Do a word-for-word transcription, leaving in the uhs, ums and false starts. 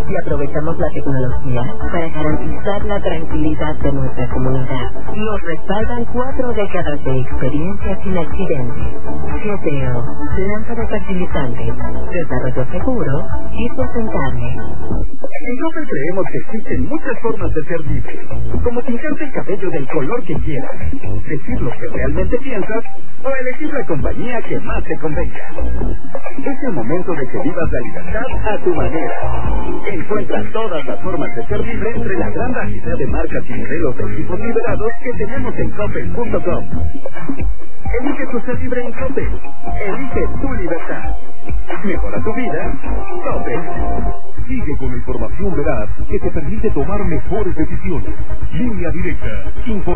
y aprovechamos la tecnología para garantizar la tranquilidad de nuestra comunidad. Nos respaldan cuatro décadas de experiencia sin accidentes. Geteo, lámpara fertilizante, desarrollo seguro y sustentable. En Coppel creemos que existen muchas formas de ser libre, como pintarte el cabello del color que quieras, decir lo que realmente piensas o elegir la compañía que más te convenga. Es el momento de que vivas la libertad a tu manera. Encuentra todas las formas de ser libre entre la gran variedad de marcas y modelos de equipos liberados que tenemos en Coppel punto com. Elige tu ser libre en Coppel. Elige tu libertad. Mejora tu vida. Coppel. Sigue con la información veraz que te permite tomar mejores decisiones. Línea Directa. Info